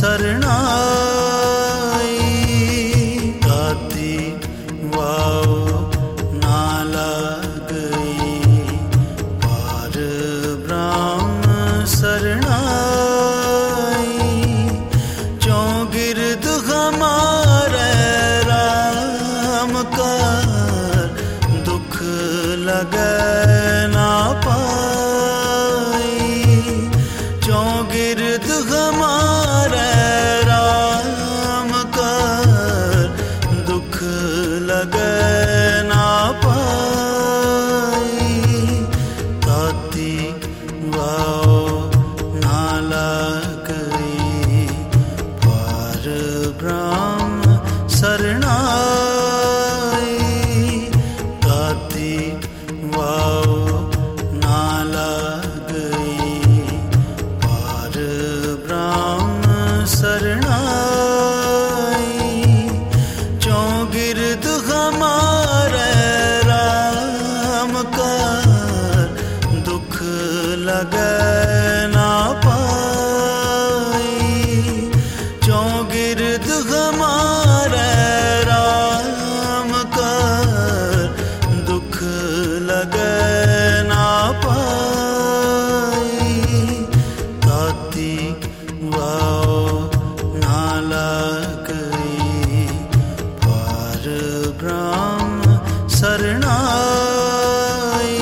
सरनाई। दाती wow ना गई पार ब्रह्म सरनाई। चौं गिरद हमारे राम का दुख लगे ना पाई। चौं गिरद हमारे राम का दुख लगे ना पाई। ताती वाओ ना गई पार ब्रह्म सरनाई। ताती वाओ ना गई पार ब्रह्म सरनाई। चौं गिरद हमारे राम का दुख लगे ना पाई। चौं गिरद हमारे राम का दुख लगे ना पाई। ताती वाओ ना गई पार ब्रह्म सरनाई।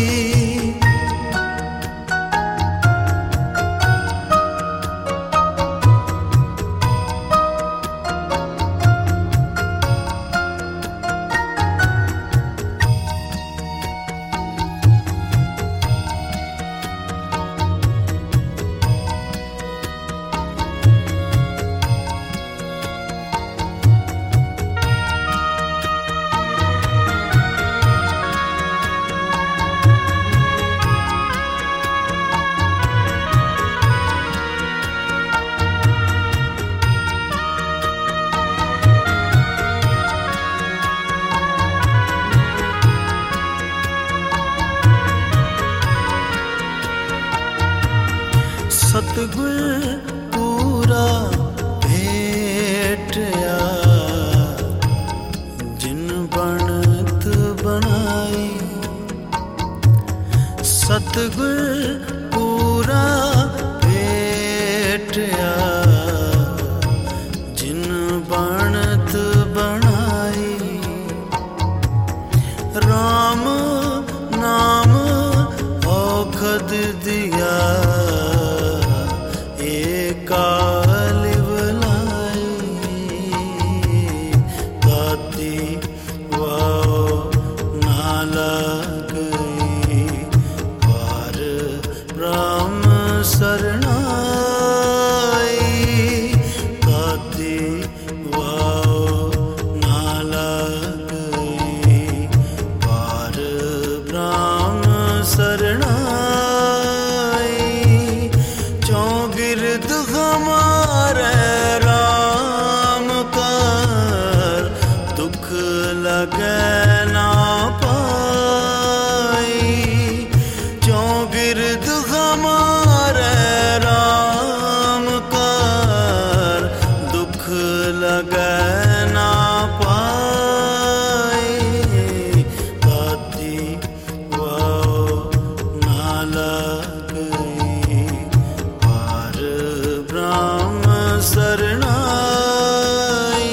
सतगुर पूरा भेटया जिन बनत बनाई। सतगुर पूरा भेटया जिन बनत बनाई। राम नाम औखद दिया कालिवलाई। ताती वाओ ना गई पार ब्रह्म सरनाई। ताती वाओ ना गई पार ब्रह्म सरनाई। चौं गिरद हमारे राम का दुख लगे ना पाई। चौं गिरद हमारे राम का दुख लगे ना पाई। ताती वाओ ना गई पार ब्रह्म सरनाई।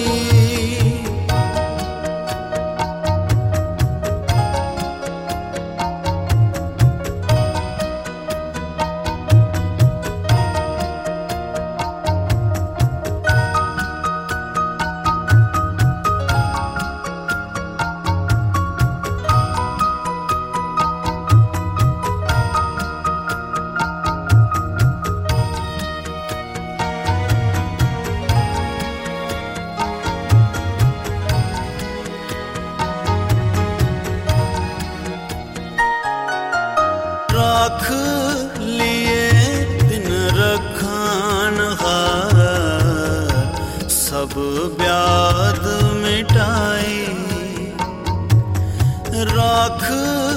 राख लिए दिन रखान हार सब व्याध मिटाई। राख